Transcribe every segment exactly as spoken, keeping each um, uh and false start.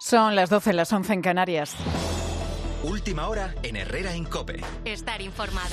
Son las doce, las once en Canarias. Última hora en Herrera en COPE. Estar informado.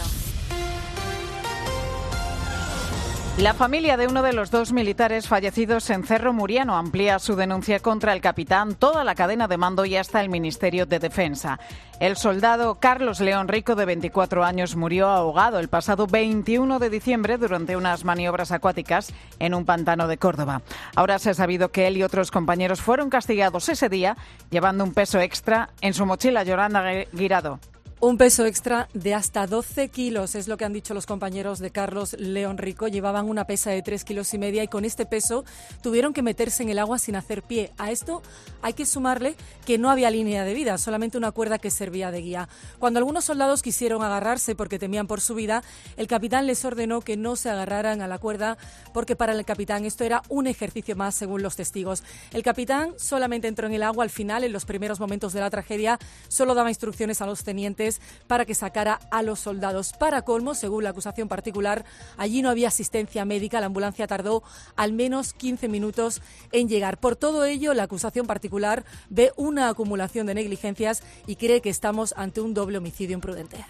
La familia de uno de los dos militares fallecidos en Cerro Muriano amplía su denuncia contra el capitán, toda la cadena de mando y hasta el Ministerio de Defensa. El soldado Carlos León Rico, de veinticuatro años, murió ahogado el pasado veintiuno de diciembre durante unas maniobras acuáticas en un pantano de Córdoba. Ahora se ha sabido que él y otros compañeros fueron castigados ese día, llevando un peso extra en su mochila. Yolanda Guirado. Un peso extra de hasta doce kilos, es lo que han dicho los compañeros de Carlos León Rico. Llevaban una pesa de tres kilos y media y con este peso tuvieron que meterse en el agua sin hacer pie. A esto hay que sumarle que no había línea de vida, solamente una cuerda que servía de guía. Cuando algunos soldados quisieron agarrarse porque temían por su vida, el capitán les ordenó que no se agarraran a la cuerda porque para el capitán esto era un ejercicio más, según los testigos. El capitán solamente entró en el agua al final, en los primeros momentos de la tragedia, solo daba instrucciones a los tenientes para que sacara a los soldados. Para colmo, según la acusación particular, allí no había asistencia médica, la ambulancia tardó al menos quince minutos en llegar. Por todo ello, la acusación particular ve una acumulación de negligencias y cree que estamos ante un doble homicidio imprudente.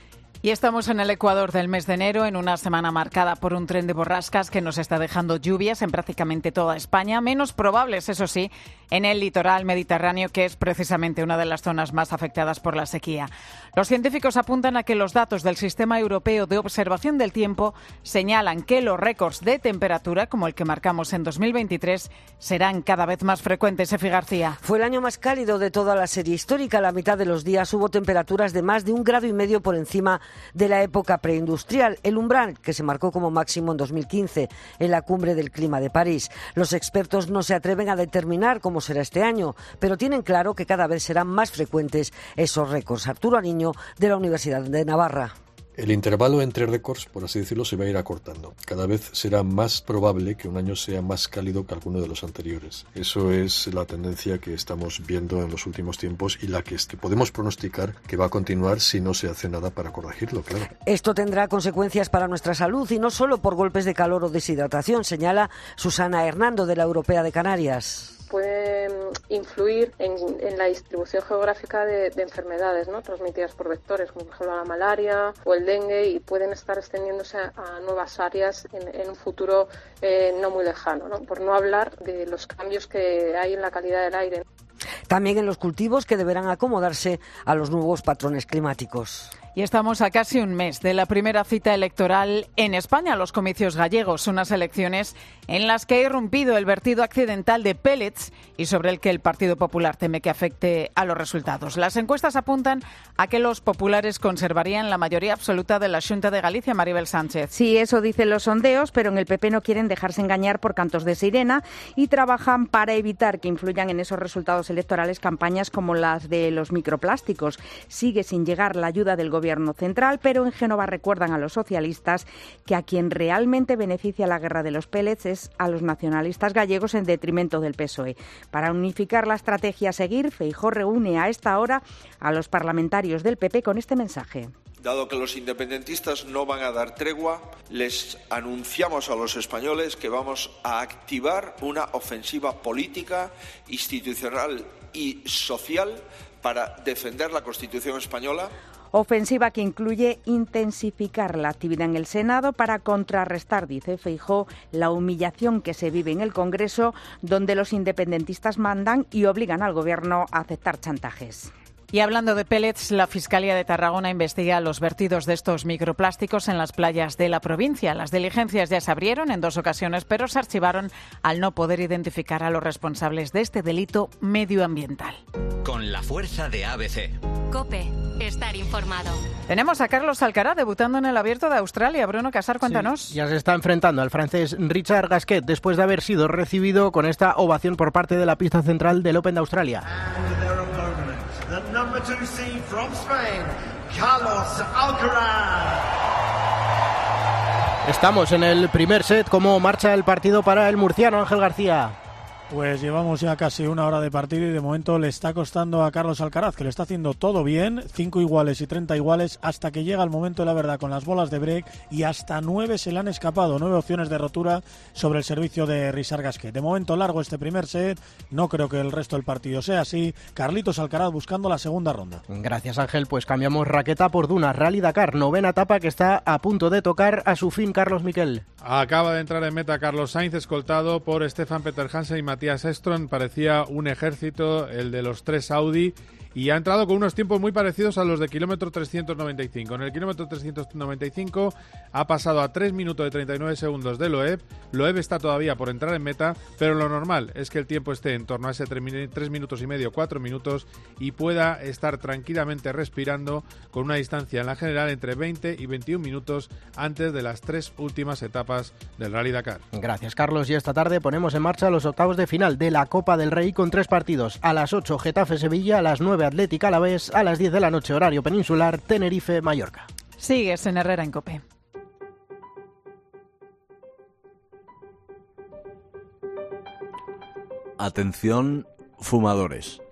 Y estamos en el Ecuador del mes de enero, en una semana marcada por un tren de borrascas que nos está dejando lluvias en prácticamente toda España, menos probables, eso sí, en el litoral mediterráneo, que es precisamente una de las zonas más afectadas por la sequía. Los científicos apuntan a que los datos del Sistema Europeo de Observación del Tiempo señalan que los récords de temperatura, como el que marcamos en dos mil veintitrés, serán cada vez más frecuentes. Efi García. Fue el año más cálido de toda la serie histórica. A la mitad de los días hubo temperaturas de más de un grado y medio por encima de la época preindustrial, el umbral que se marcó como máximo en dos mil quince en la Cumbre del Clima de París. Los expertos no se atreven a determinar cómo será este año, pero tienen claro que cada vez serán más frecuentes esos récords. Arturo Ariño, de la Universidad de Navarra. El intervalo entre récords, por así decirlo, se va a ir acortando. Cada vez será más probable que un año sea más cálido que alguno de los anteriores. Eso es la tendencia que estamos viendo en los últimos tiempos y la que podemos pronosticar que va a continuar si no se hace nada para corregirlo, claro. Esto tendrá consecuencias para nuestra salud y no solo por golpes de calor o deshidratación, señala Susana Hernando, de la Europea de Canarias. Pueden influir en, en la distribución geográfica de, de enfermedades, ¿no?, transmitidas por vectores, como por ejemplo la malaria o el dengue, y pueden estar extendiéndose a, a nuevas áreas en, en un futuro eh, no muy lejano, ¿no?, por no hablar de los cambios que hay en la calidad del aire. También en los cultivos, que deberán acomodarse a los nuevos patrones climáticos. Y estamos a casi un mes de la primera cita electoral en España, los comicios gallegos, unas elecciones en las que ha irrumpido el vertido accidental de pellets y sobre el que el Partido Popular teme que afecte a los resultados. Las encuestas apuntan a que los populares conservarían la mayoría absoluta de la Xunta de Galicia. Maribel Sánchez. Sí, eso dicen los sondeos, pero en el P P no quieren dejarse engañar por cantos de sirena y trabajan para evitar que influyan en esos resultados electorales campañas como las de los microplásticos. Sigue sin llegar la ayuda del gobierno Gobierno central, pero en Génova recuerdan a los socialistas que a quien realmente beneficia la guerra de los pellets es a los nacionalistas gallegos en detrimento del P S O E. Para unificar la estrategia a seguir, Feijóo reúne a esta hora a los parlamentarios del P P con este mensaje. Dado que los independentistas no van a dar tregua, les anunciamos a los españoles que vamos a activar una ofensiva política, institucional y social para defender la Constitución española. Ofensiva que incluye intensificar la actividad en el Senado para contrarrestar, dice Feijóo, la humillación que se vive en el Congreso, donde los independentistas mandan y obligan al Gobierno a aceptar chantajes. Y hablando de pellets, la Fiscalía de Tarragona investiga los vertidos de estos microplásticos en las playas de la provincia. Las diligencias ya se abrieron en dos ocasiones, pero se archivaron al no poder identificar a los responsables de este delito medioambiental. Con la fuerza de A B C. COPE. Estar informado. Tenemos a Carlos Alcaraz debutando en el Abierto de Australia. Bruno Casar, cuéntanos. Sí, ya se está enfrentando al francés Richard Gasquet después de haber sido recibido con esta ovación por parte de la pista central del Open de Australia. The number two seed from Spain, Carlos Alcaraz. Estamos en el primer set. ¿Cómo marcha el partido para el murciano Ángel García? Pues llevamos ya casi una hora de partido y de momento le está costando a Carlos Alcaraz, que le está haciendo todo bien, cinco iguales y treinta iguales, hasta que llega el momento de la verdad con las bolas de break y hasta nueve se le han escapado, nueve opciones de rotura sobre el servicio de Richard Gasquet. De momento largo este primer set, no creo que el resto del partido sea así. Carlitos Alcaraz buscando la segunda ronda. Gracias, Ángel, pues cambiamos raqueta por Duna, Rally Dakar, novena etapa que está a punto de tocar a su fin. Carlos Miquel. Acaba de entrar en meta Carlos Sainz, escoltado por Stefan Peter Hansen y Matías Estron. Parecía un ejército, el de los tres Audi, y ha entrado con unos tiempos muy parecidos a los de kilómetro trescientos noventa y cinco. En el kilómetro trescientos noventa y cinco ha pasado a tres minutos de treinta y nueve segundos de Loeb. Loeb está todavía por entrar en meta, pero lo normal es que el tiempo esté en torno a ese tres minutos y medio, cuatro minutos, y pueda estar tranquilamente respirando con una distancia en la general entre veinte y veintiún minutos antes de las tres últimas etapas del Rally Dakar. Gracias, Carlos, y esta tarde ponemos en marcha los octavos de final de la Copa del Rey con tres partidos. A las ocho Getafe-Sevilla, a las nueve Atlético Alavés, a las diez de la noche horario peninsular Tenerife-Mallorca. Sigues en Herrera en COPE. Atención, fumadores,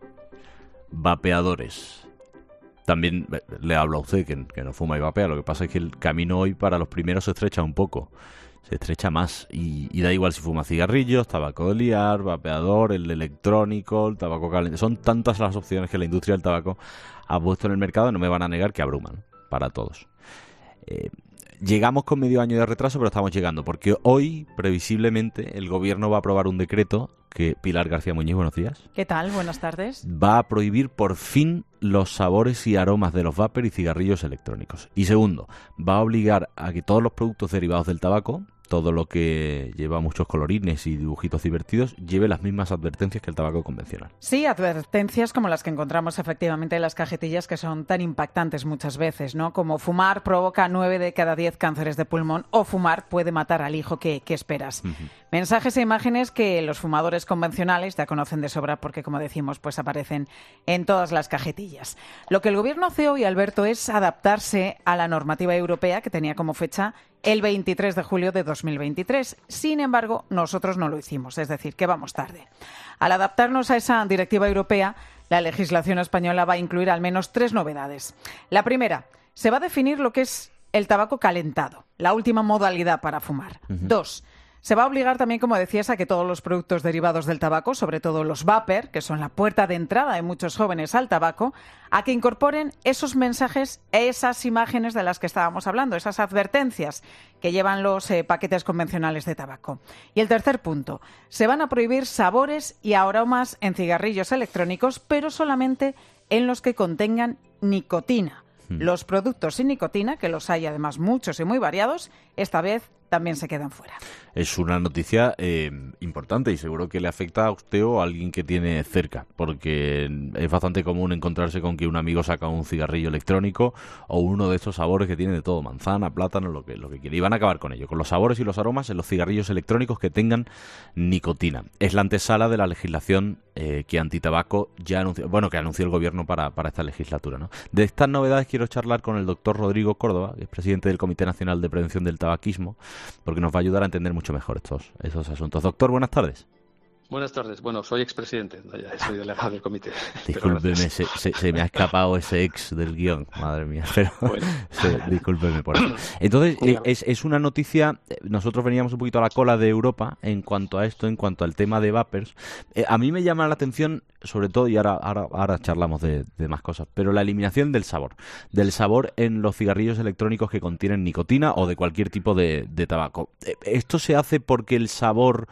vapeadores. También le hablo a usted que, que no fuma y vapea. Lo que pasa es que el camino hoy para los primeros se estrecha un poco. Se estrecha más y, y da igual si fuma cigarrillos, tabaco de liar, vapeador, el electrónico, el tabaco caliente. Son tantas las opciones que la industria del tabaco ha puesto en el mercado, no me van a negar que abruman para todos. Eh, llegamos con medio año de retraso, pero estamos llegando, porque hoy, previsiblemente, el gobierno va a aprobar un decreto que, Pilar García Muñiz, buenos días. ¿Qué tal? Buenas tardes. Va a prohibir por fin los sabores y aromas de los vapers y cigarrillos electrónicos. Y segundo, va a obligar a que todos los productos derivados del tabaco, todo lo que lleva muchos colorines y dibujitos divertidos, lleve las mismas advertencias que el tabaco convencional. Sí, advertencias como las que encontramos efectivamente en las cajetillas, que son tan impactantes muchas veces, ¿no? Como fumar provoca nueve de cada diez cánceres de pulmón, o fumar puede matar al hijo que, que esperas. Uh-huh. Mensajes e imágenes que los fumadores convencionales ya conocen de sobra porque, como decimos, pues aparecen en todas las cajetillas. Lo que el gobierno hace hoy, Alberto, es adaptarse a la normativa europea que tenía como fecha el veintitrés de julio de dos mil veintitrés. Sin embargo, nosotros no lo hicimos, es decir, que vamos tarde. Al adaptarnos a esa directiva europea, la legislación española va a incluir al menos tres novedades. La primera, se va a definir lo que es el tabaco calentado, la última modalidad para fumar. Uh-huh. Dos, se va a obligar también, como decías, a que todos los productos derivados del tabaco, sobre todo los vapor, que son la puerta de entrada de muchos jóvenes al tabaco, a que incorporen esos mensajes, esas imágenes de las que estábamos hablando, esas advertencias que llevan los eh, paquetes convencionales de tabaco. Y el tercer punto, se van a prohibir sabores y aromas en cigarrillos electrónicos, pero solamente en los que contengan nicotina. Hmm. Los productos sin nicotina, que los hay además muchos y muy variados, esta vez también se quedan fuera. Es una noticia eh, importante y seguro que le afecta a usted o a alguien que tiene cerca, porque es bastante común encontrarse con que un amigo saca un cigarrillo electrónico o uno de estos sabores que tiene de todo, manzana, plátano, lo que, lo que quiere. Y van a acabar con ello, con los sabores y los aromas en los cigarrillos electrónicos que tengan nicotina. Es la antesala de la legislación eh, que antitabaco ya anunció, bueno, que anunció el gobierno para, para esta legislatura, ¿no? De estas novedades quiero charlar con el doctor Rodrigo Córdoba, que es presidente del Comité Nacional de Prevención del Tabaquismo, porque nos va a ayudar a entender mucho mejor estos, estos asuntos. Doctor, buenas tardes. Buenas tardes. Bueno, soy expresidente, no, ya soy delegado del comité. Discúlpeme, se, se, se me ha escapado ese ex del guión, madre mía, pero bueno. se, discúlpeme por eso. Entonces, es, es una noticia, nosotros veníamos un poquito a la cola de Europa en cuanto a esto, en cuanto al tema de vapers. Eh, a mí me llama la atención, sobre todo, y ahora, ahora, ahora charlamos de, de más cosas, pero la eliminación del sabor, del sabor en los cigarrillos electrónicos que contienen nicotina o de cualquier tipo de, de tabaco. ¿Esto se hace porque el sabor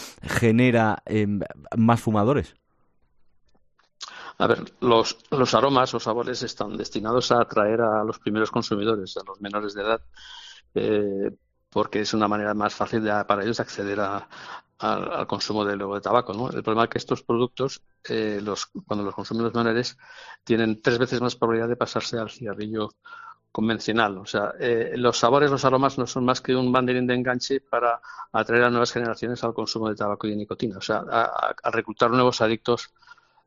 genera eh, más fumadores? A ver, los, los aromas o sabores están destinados a atraer a los primeros consumidores, a los menores de edad, eh, porque es una manera más fácil de, para ellos acceder a, a, al consumo de, de tabaco, ¿no? El problema es que estos productos, eh, los, cuando los consumen los menores, tienen tres veces más probabilidad de pasarse al cigarrillo convencional. O sea, eh, los sabores, los aromas no son más que un banderín de enganche para atraer a nuevas generaciones al consumo de tabaco y de nicotina. O sea, a, a reclutar nuevos adictos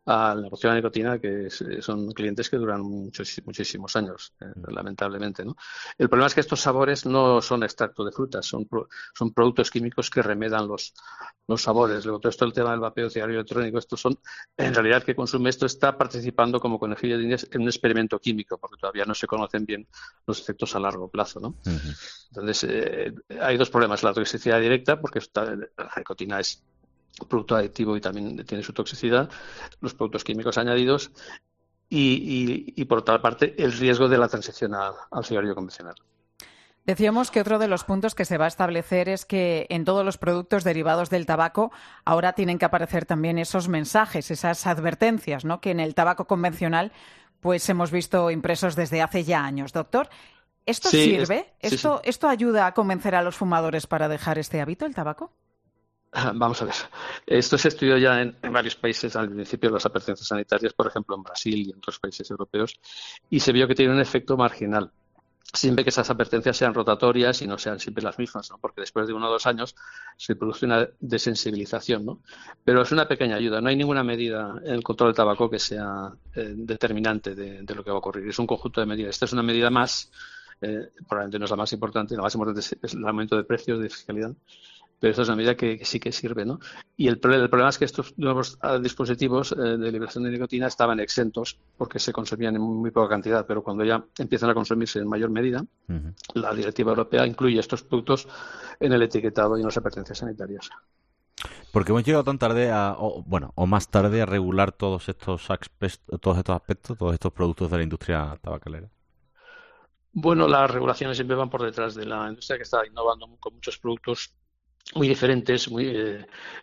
al negocio de la nicotina, que es, son clientes que duran muchos, muchísimos años, eh, lamentablemente, ¿no? El problema es que estos sabores no son extracto de frutas, son, pro, son productos químicos que remedan los, los sabores. Luego, todo esto, el tema del vapeo, cigarrillo electrónico, estos son, en realidad, el que consume esto está participando como conejillo de indias en un experimento químico, porque todavía no se conocen bien los efectos a largo plazo, ¿no? Uh-huh. Entonces, eh, hay dos problemas. La toxicidad directa, porque esta, la nicotina es producto adictivo y también tiene su toxicidad, los productos químicos añadidos y, y, y por otra parte, el riesgo de la transición a, al cigarrillo convencional. Decíamos que otro de los puntos que se va a establecer es que en todos los productos derivados del tabaco ahora tienen que aparecer también esos mensajes, esas advertencias, ¿no?, que en el tabaco convencional pues hemos visto impresos desde hace ya años. Doctor, ¿esto sí, sirve? Es, ¿Esto, sí, sí. ¿Esto ayuda a convencer a los fumadores para dejar este hábito, el tabaco? Vamos a ver. Esto se estudió ya en, en varios países al principio, las advertencias sanitarias, por ejemplo en Brasil y en otros países europeos, y se vio que tiene un efecto marginal. Siempre que esas advertencias sean rotatorias y no sean siempre las mismas, ¿no? Porque después de uno o dos años se produce una desensibilización, ¿no? Pero es una pequeña ayuda. No hay ninguna medida en el control del tabaco que sea eh, determinante de, de lo que va a ocurrir. Es un conjunto de medidas. Esta es una medida más, eh, probablemente no es la más importante, la más importante es, es el aumento de precios, de fiscalidad. Pero esta es una medida que, que sí que sirve, ¿no? Y el, el problema es que estos nuevos uh, dispositivos uh, de liberación de nicotina estaban exentos porque se consumían en muy, muy poca cantidad, pero cuando ya empiezan a consumirse en mayor medida, uh-huh. la directiva europea incluye estos productos en el etiquetado y en las advertencias sanitarias. Porque hemos llegado tan tarde, a, o, bueno, o más tarde, a regular todos estos, aspectos, todos estos aspectos, todos estos productos de la industria tabacalera. Bueno, las regulaciones siempre van por detrás de la industria, que está innovando con muchos productos muy diferentes, muy eh,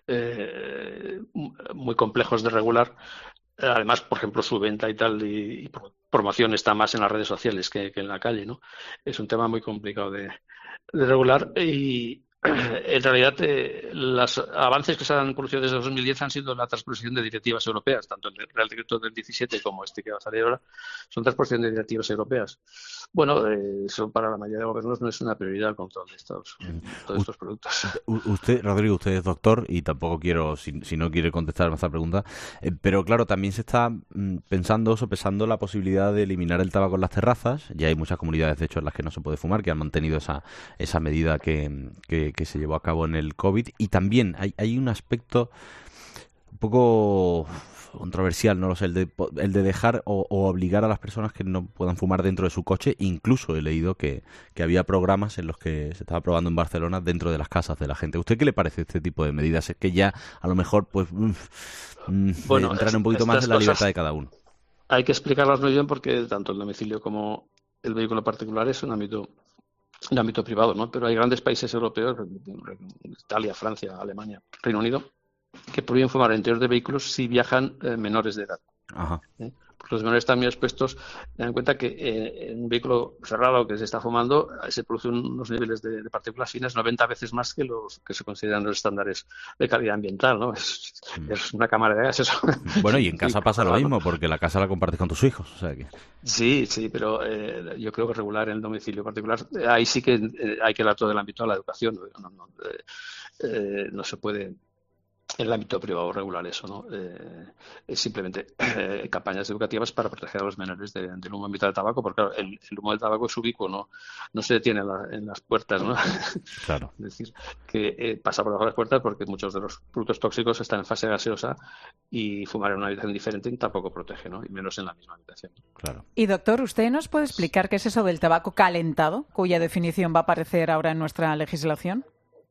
eh, muy complejos de regular. Además, por ejemplo, su venta y tal y, y promoción está más en las redes sociales que, que en la calle, ¿no? Es un tema muy complicado de, de regular y en realidad eh, los avances que se han producido desde dos mil diez han sido la transposición de directivas europeas, tanto el Real Decreto del diecisiete como este que va a salir ahora, son transposición de directivas europeas. Bueno, eh, eso para la mayoría de gobiernos no es una prioridad el control de estos, todos estos productos. Usted, Rodrigo, usted es doctor y tampoco quiero, si, si no quiere contestar a esta pregunta, eh, pero claro, también se está mm, pensando, sopesando la posibilidad de eliminar el tabaco en las terrazas. Ya hay muchas comunidades, de hecho, en las que no se puede fumar, que han mantenido esa, esa medida que, que, que se llevó a cabo en el COVID. Y también hay, hay un aspecto un poco controversial, no lo sé, el de, el de dejar o, o obligar a las personas que no puedan fumar dentro de su coche. Incluso he leído que, que había programas en los que se estaba probando en Barcelona dentro de las casas de la gente. ¿A usted qué le parece este tipo de medidas? Es que ya a lo mejor pues mm, bueno, entrar un poquito más en la libertad de cada uno. Hay que explicarlas muy bien porque tanto el domicilio como el vehículo particular es un ámbito un ámbito privado, ¿no? Pero hay grandes países europeos, Italia, Francia, Alemania, Reino Unido, que prohíben fumar en interior de vehículos si viajan eh, menores de edad. Ajá. ¿Eh? Porque los menores están muy expuestos. Ten en cuenta que eh, en un vehículo cerrado que se está fumando se producen unos niveles de, de partículas finas noventa veces más que los que se consideran los estándares de calidad ambiental, ¿no? Es, mm. es una cámara de gas eso. Bueno, y en casa pasa lo mismo, porque la casa la compartes con tus hijos. O sea que... Sí, sí, pero eh, yo creo que regular en el domicilio particular, eh, ahí sí que eh, hay que dar todo el ámbito de la educación. No, no, no, eh, eh, no se puede en el ámbito privado regular eso, ¿no? Eh, es simplemente eh, campañas educativas para proteger a los menores de, del humo ambiental del tabaco, porque claro, el, el humo del tabaco es ubicuo, no, no se detiene en, la, en las puertas, ¿no? Claro. Es decir, que eh, pasa por debajo de las puertas porque muchos de los productos tóxicos están en fase gaseosa y fumar en una habitación diferente tampoco protege, ¿no? Y menos en la misma habitación. Claro. Y doctor, ¿usted nos puede explicar qué es eso del tabaco calentado, cuya definición va a aparecer ahora en nuestra legislación?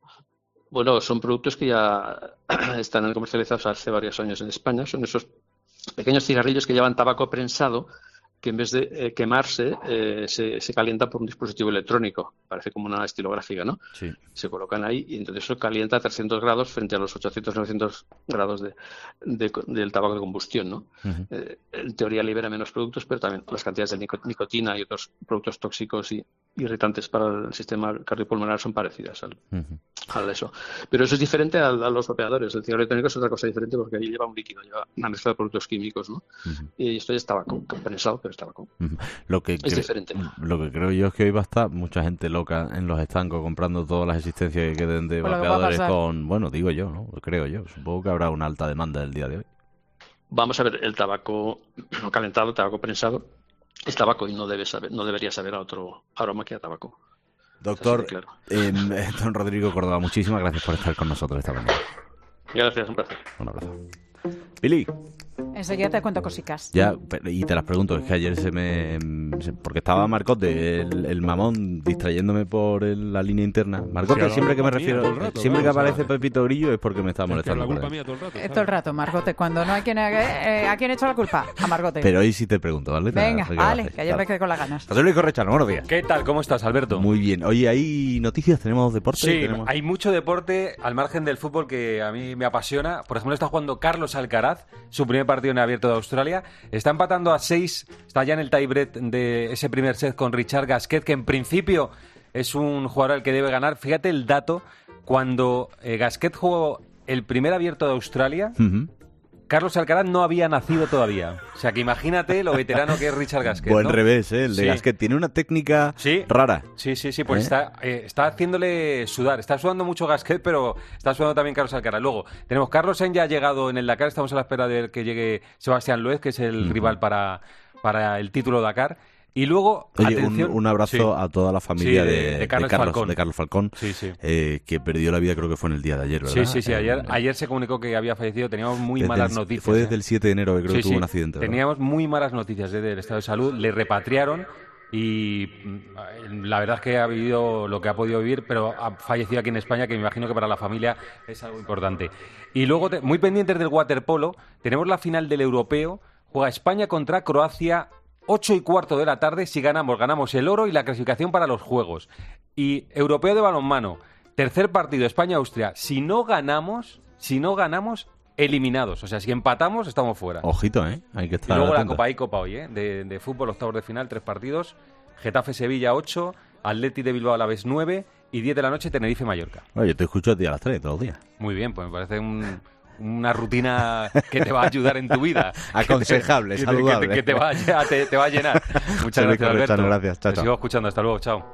Bueno, son productos que ya están comercializados hace varios años en España. Son esos pequeños cigarrillos que llevan tabaco prensado, que en vez de eh, quemarse, eh, se, se calienta por un dispositivo electrónico. Parece como una estilográfica, ¿no? Sí. Se colocan ahí y entonces eso calienta a trescientos grados frente a los ochocientos novecientos grados de, de, del tabaco de combustión, ¿no? Uh-huh. Eh, en teoría libera menos productos, pero también las cantidades de nicotina y otros productos tóxicos y irritantes para el sistema cardiopulmonar son parecidas al, uh-huh. al eso. Pero eso es diferente a, a los vapeadores. El cigarrillo electrónico es otra cosa diferente porque ahí lleva un líquido, lleva una mezcla de productos químicos, ¿no? Uh-huh. Y esto es tabaco, prensado, pero es tabaco. Uh-huh. Lo que es cre- diferente. Lo que creo yo es que hoy va a estar mucha gente loca en los estancos comprando todas las existencias que queden de Bueno, vapeadores con... Bueno, digo yo, ¿no? Creo yo. Supongo que habrá una alta demanda el día de hoy. vamos a ver, el tabaco calentado, el tabaco prensado, es tabaco y no debe saber, no debería saber a otro aroma que a tabaco. Doctor, claro. eh, don Rodrigo Córdoba, muchísimas gracias por estar con nosotros esta mañana. Gracias, un placer. Un abrazo. Billy. Enseguida te cuento cositas. Ya, y te las pregunto, es que ayer se me... Se, porque estaba Marcote, el, el mamón, distrayéndome por el, la línea interna. Marcote, sí, siempre que me refiero, mía, rato, siempre claro, que aparece Pepito Grillo es porque me está molestando. Es que la culpa mía todo el rato. Todo el rato, Margote. Cuando no hay quien... Eh, ¿A quién he hecho la culpa? A Margote. Pero hoy sí te pregunto, ¿vale? Venga, vale, que ayer me quedé con las ganas. José Luis Correchano, buenos días. ¿Qué tal? ¿Cómo estás, Alberto? Muy bien. Oye, ¿hay noticias? ¿Tenemos deporte? Sí, ¿Tenemos... hay mucho deporte al margen del fútbol que a mí me apasiona. Por ejemplo, está jugando Carlos Alcaraz, su primer partido en Abierto de Australia. Está empatando a seis, está ya en el tiebreak de ese primer set con Richard Gasquet, que en principio es un jugador al que debe ganar. Fíjate el dato, cuando eh, Gasquet jugó el primer Abierto de Australia, uh-huh. Carlos Alcaraz no había nacido todavía. O sea, que imagínate lo veterano que es Richard Gasquet. Buen ¿no? revés, ¿eh? El de sí. Gasquet tiene una técnica sí. rara. Sí, sí, sí. Pues ¿Eh? está, eh, está haciéndole sudar. Está sudando mucho Gasquet, pero está sudando también Carlos Alcaraz. Luego, tenemos Carlos Sainz ya ha llegado en el Dakar. Estamos a la espera de que llegue Sebastián Loeb, que es el uh-huh. rival para, para el título Dakar. Y luego, Oye, atención, un, un abrazo sí. a toda la familia sí, de, de, de, Carlos de, Carlos, Falcón. de Carlos Falcón, sí, sí. Eh, que perdió la vida, creo que fue en el día de ayer, ¿verdad? Sí, sí, sí. Ayer, eh, ayer se comunicó que había fallecido. Teníamos muy desde malas el, noticias. Fue desde ¿eh? el siete de enero que creo sí, que tuvo sí. un accidente, ¿verdad? Teníamos muy malas noticias ¿eh? del estado de salud. Le repatriaron y la verdad es que ha vivido lo que ha podido vivir, pero ha fallecido aquí en España, que me imagino que para la familia es algo importante. Y luego, te, muy pendientes del waterpolo, tenemos la final del Europeo. Juega España contra Croacia. Ocho y cuarto de la tarde, si ganamos, ganamos el oro y la clasificación para los Juegos. Y Europeo de balonmano, tercer partido, España-Austria. Si no ganamos, si no ganamos, eliminados. O sea, si empatamos, estamos fuera. Ojito, ¿eh? Hay que estar Y luego atento. la Copa y Copa hoy, ¿eh? De, de fútbol, octavos de final, tres partidos. Getafe-Sevilla, ocho. Atleti de Bilbao a la vez, nueve. Y diez de la noche, Tenerife-Mallorca. Oye, yo te escucho a ti a las tres todos los días. Muy bien, pues me parece un... una rutina que te va a ayudar en tu vida. Aconsejable, que te, saludable. Que te, que te, va, a, te, te va a llenar. Muchas gracias, Alberto. Gracias, chao, te chao. sigo escuchando. Hasta luego, chao.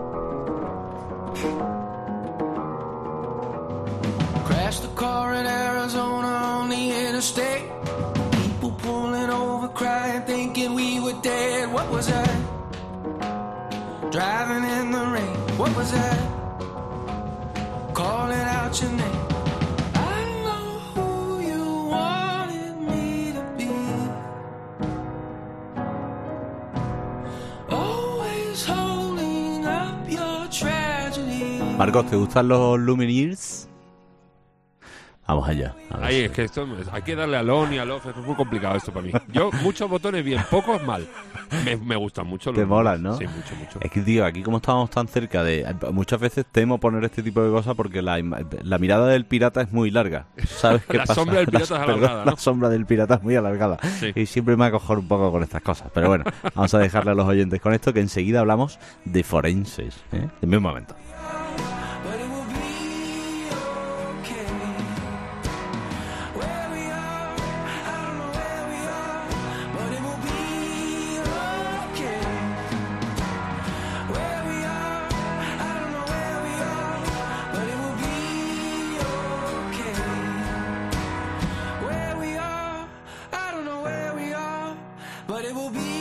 Crashed the car in Arizona on the interstate. People pulling over, crying, thinking we were dead. What was that? Driving in the rain. What was that? Calling out your name. Marcos, ¿te gustan los Lumineers? Vamos allá. Ahí es que esto hay que darle al on y al off, es muy complicado esto para mí. Yo, muchos botones bien, pocos mal. Me, me gustan mucho los Te molan, ¿no? Sí, mucho, mucho. Es que, tío, aquí como estábamos tan cerca de... Muchas veces temo poner este tipo de cosas porque la, la mirada del pirata es muy larga. ¿Sabes qué la pasa? sombra del pirata la, es alargada, perdón, ¿no? La sombra del pirata es muy alargada. Sí. Y siempre me acojo un poco con estas cosas. Pero bueno, vamos a dejarle a los oyentes con esto, que enseguida hablamos de forenses, ¿eh? En un momento. But it will be